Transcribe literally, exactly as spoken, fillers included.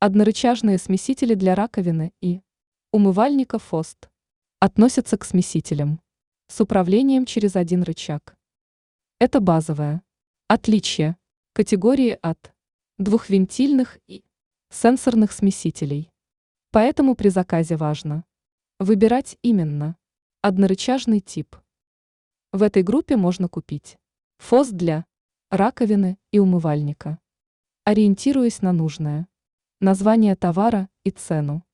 Однорычажные смесители для раковины и умывальника ФОСТ относятся к смесителям с управлением через один рычаг. Это базовое отличие категории от двухвентильных и сенсорных смесителей. Поэтому при заказе важно выбирать именно однорычажный тип. В этой группе можно купить ФОСТ для раковины и умывальника. Ориентируясь на нужное название товара и цену,